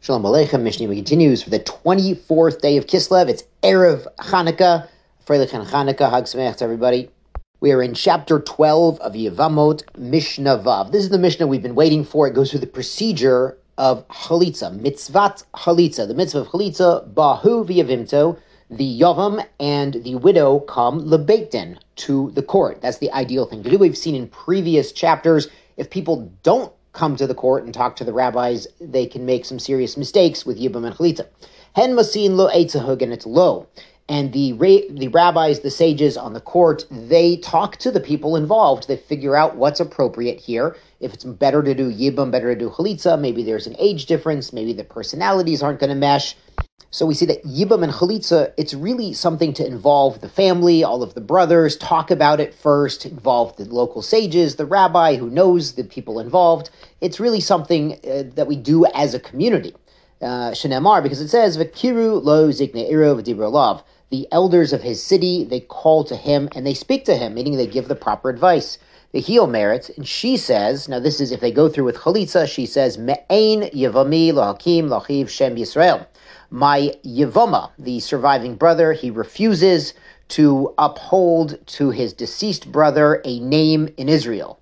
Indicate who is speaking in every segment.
Speaker 1: Shalom Aleichem. Mishnah continues for the 24th day of Kislev. It's Erev Chanukah. Freilich Chanukah. Hag Sameach to everybody. We are in chapter 12 of Yevamot, Mishnah Vav. This is the Mishnah we've been waiting for. It goes through the procedure of Chalitza, Mitzvat Chalitza. The mitzvah of Chalitza, Bahu v'Yavimto, the Yavam and the widow come lebeit din, to the court. That's the ideal thing to do. We've seen in previous chapters, if people don't come to the court and talk to the rabbis, they can make some serious mistakes with Yibam and Chalitza. Hen masin lo eitzahug, and it's low. And the rabbis, the sages on the court, they talk to the people involved. They figure out what's appropriate here. If it's better to do Yibam, better to do Chalitza, maybe there's an age difference, maybe the personalities aren't going to mesh. So we see that Yibam and Chalitza, it's really something to involve the family, all of the brothers, talk about it first, involve the local sages, the rabbi who knows the people involved. It's really something that we do as a community. Shenemar, because it says, V'kiru lo zikne iro v'dibro lav. The elders of his city, they call to him and they speak to him, meaning they give the proper advice. The heel merits, and she says, now this is if they go through with Chalitza, she says, Me'ein yevami lahakim lachiv shem Yisrael. My Yevama, the surviving brother, he refuses to uphold to his deceased brother a name in Israel.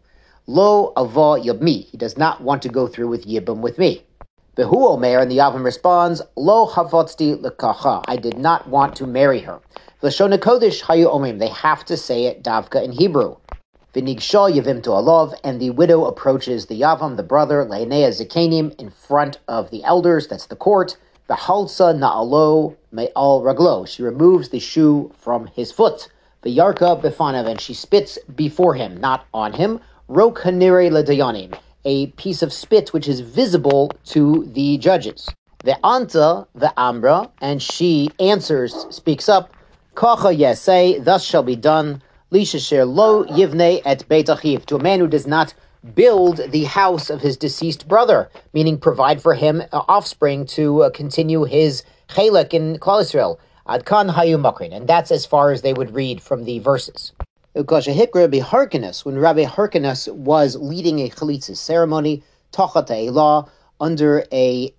Speaker 1: Lo ava yabmi. He does not want to go through with Yibam with me. Behu omer, and the Yavam responds, Lo havatzti lekacha. I did not want to marry her. L'shon kodesh hayu omrim. They have to say it davka in Hebrew. V'nigsha yevim to alav, and the widow approaches the Yavam, the brother, le'nei zikanim, in front of the elders, that's the court. V'halsa na'alo me'al raglo. She removes the shoe from his foot. V'yarka b'fanav, and she spits before him, not on him. Rok hanire l'dayanim, a piece of spit which is visible to the judges. Ve'anta ve'amra, and she answers, speaks up. Kacha yesei, thus shall be done. Lishasher lo yivne et beit achiv, to a man who does not build the house of his deceased brother, meaning provide for him offspring to continue his chelek in Klal Yisrael. Adkan hayu makrin, and that's as far as they would read from the verses. When Rabbi Harkinas was leading a chalitza ceremony, tachat ha'elah, under they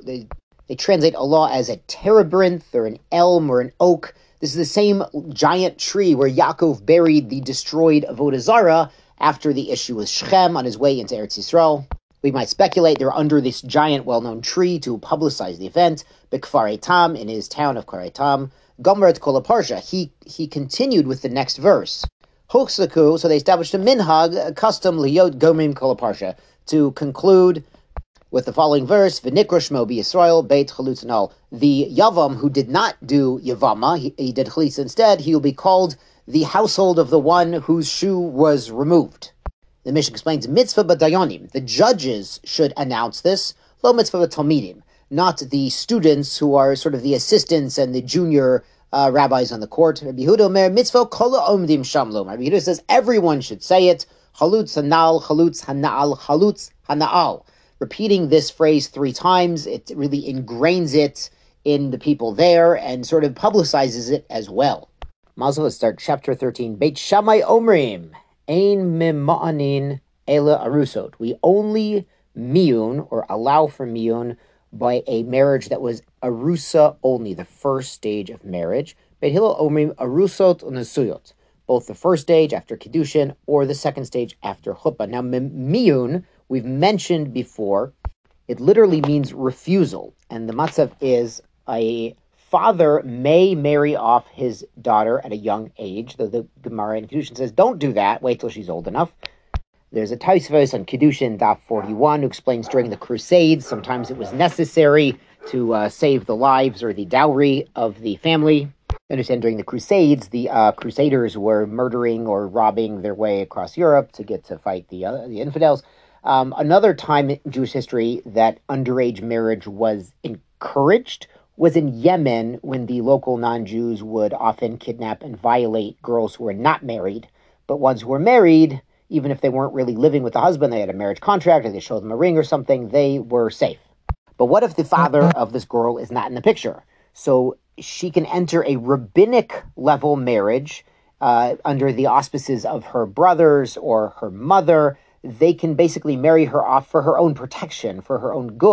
Speaker 1: translate Allah as a terebinth or an elm or an oak. This is the same giant tree where Yaakov buried the destroyed Avodah Zarah after the issue with Shechem on his way into Eretz Yisrael. We might speculate they're under this giant well-known tree to publicize the event. B'Kfar Eitam, in his town of Kfar Eitam, Gomrat Kol Parsha. He continued with the next verse. Hochsaku, so they established a minhag, a custom liyot gomrim Kol Parsha, to conclude with the following verse: V'nikra shmo b'Yisrael beit chalutzanal. The Yavam who did not do Yavama, he did Chalitza instead, he will be called the household of the one whose shoe was removed. The Mishnah explains, mitzvah b'dayanim. The judges should announce this. Lo mitzvah b'talmidim. Not the students who are sort of the assistants and the junior rabbis on the court. Rabbi Yehuda omer, mitzvah kol ha'omdim shamlo. Rabbi Yehuda says everyone should say it. Chalutz hanal, chalutz hanal, chalutz hanal. Repeating this phrase 3 times, it really ingrains it in the people there and sort of publicizes it as well. Mazel, let's start chapter 13. Beit Shammai Omrim, Ein Mima'anin Ela Arusot. We only miyun, or allow for miyun, by a marriage that was arusa only, the first stage of marriage. Beit Hillel Omrim Arusot Unesuyot, both the first stage after Kiddushin or the second stage after Chuppah. Now, miyun, we've mentioned before, it literally means refusal. And the matzav is a father may marry off his daughter at a young age, though the Gemara in Kiddushin says, don't do that, wait till she's old enough. There's a Tosfos on Kiddushin, Daf 41, who explains during the Crusades, sometimes it was necessary to save the lives or the dowry of the family. Understand, during the Crusades, the Crusaders were murdering or robbing their way across Europe to get to fight the infidels. Another time in Jewish history that underage marriage was encouraged was in Yemen, when the local non-Jews would often kidnap and violate girls who were not married. But ones who were married, even if they weren't really living with the husband, they had a marriage contract, or they showed them a ring or something, they were safe. But what if the father of this girl is not in the picture? So she can enter a rabbinic level marriage under the auspices of her brothers or her mother. They can basically marry her off for her own protection, for her own good.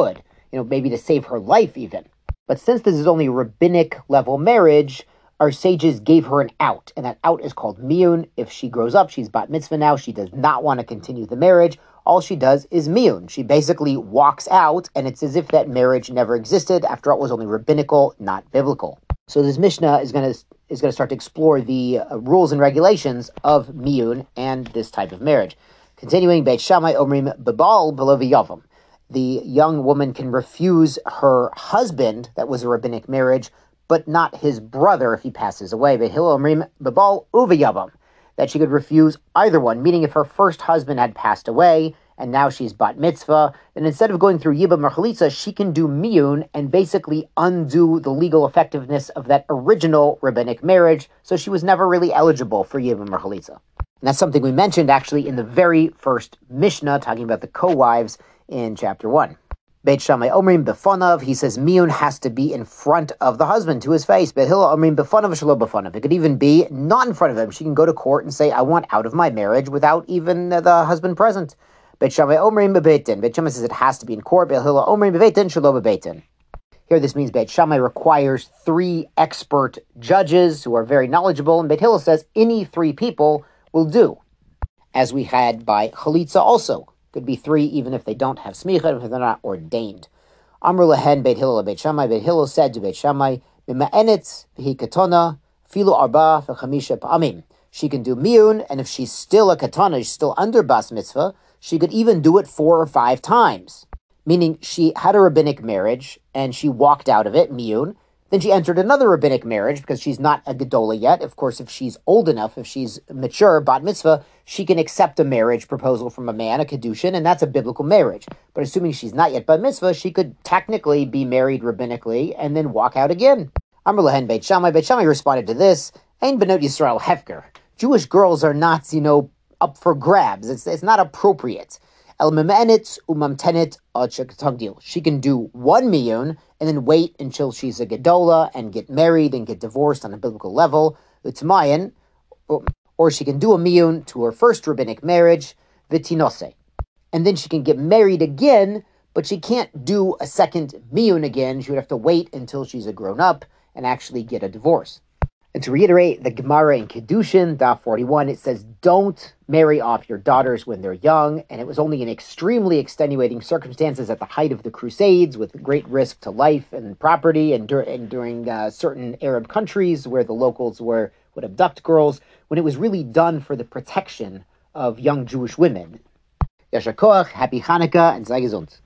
Speaker 1: maybe to save her life even. But since this is only a rabbinic level marriage, our sages gave her an out, and that out is called miyun. If she grows up, she's bat mitzvah now, she does not want to continue the marriage, all she does is miyun. She basically walks out, and it's as if that marriage never existed. After all, it was only rabbinical, not biblical. So this Mishnah is going to start to explore the rules and regulations of miyun and this type of marriage. Continuing, Beit Shammai omrim bebal below v'yavam. The young woman can refuse her husband, that was a rabbinic marriage, but not his brother if he passes away. Beit Hillel omrim bebal u'v'yavam. That she could refuse either one, meaning if her first husband had passed away and now she's bat mitzvah, then instead of going through yibam or chalitza, she can do miyun and basically undo the legal effectiveness of that original rabbinic marriage, so she was never really eligible for yibam or chalitza. And that's something we mentioned actually in the very first Mishnah, talking about the co-wives in chapter 1. Beit Shammai omrim befonav, he says miyun has to be in front of the husband, to his face. Beit Hillel omrim befonav shelo befonav. It could even be not in front of him. She can go to court and say, I want out of my marriage without even the husband present. Beit Shammai omrim bebeitin. Beit Shammai says it has to be in court. Beit Hillel omrim bebeitin shelo bebeitin. Here this means Beit Shammai requires 3 expert judges who are very knowledgeable, and Beit Hillel says any 3 people will do, as we had by chalitza also. Could be 3 even if they don't have smicha, if they're not ordained. Amr lehen Beit Hillel Beit Shammai. Beit Hillel said to Beit Shammai, Mima'enetz v'hi katona filu arba v'chamisha pa'amim. She can do miyun, and if she's still a katana, she's still under bas mitzvah, she could even do it 4 or 5 times. Meaning she had a rabbinic marriage, and she walked out of it, miyun. Then she entered another rabbinic marriage because she's not a gedola yet. Of course, if she's old enough, if she's mature, bat mitzvah, she can accept a marriage proposal from a man, a kedushin, and that's a biblical marriage. But assuming she's not yet bat mitzvah, she could technically be married rabbinically and then walk out again. Amr lehen Beit Shammai. Beit Shammai responded to this, Ein benot Yisrael hefker. Jewish girls are not, up for grabs. It's not appropriate. El memenit umamtenit tagdil. She can do 1 miyun and then wait until she's a gedola and get married and get divorced on a biblical level. Utmayan, or she can do a miyun to her first rabbinic marriage, vitinose, and then she can get married again, but she can't do a second miyun again. She would have to wait until she's a grown up and actually get a divorce. And to reiterate, the Gemara in Kedushin, Daf 41, it says, don't marry off your daughters when they're young, and it was only in extremely extenuating circumstances at the height of the Crusades, with great risk to life and property, and during certain Arab countries where the locals would abduct girls, when it was really done for the protection of young Jewish women. Yasher Koach, happy Hanukkah, and sei gesund.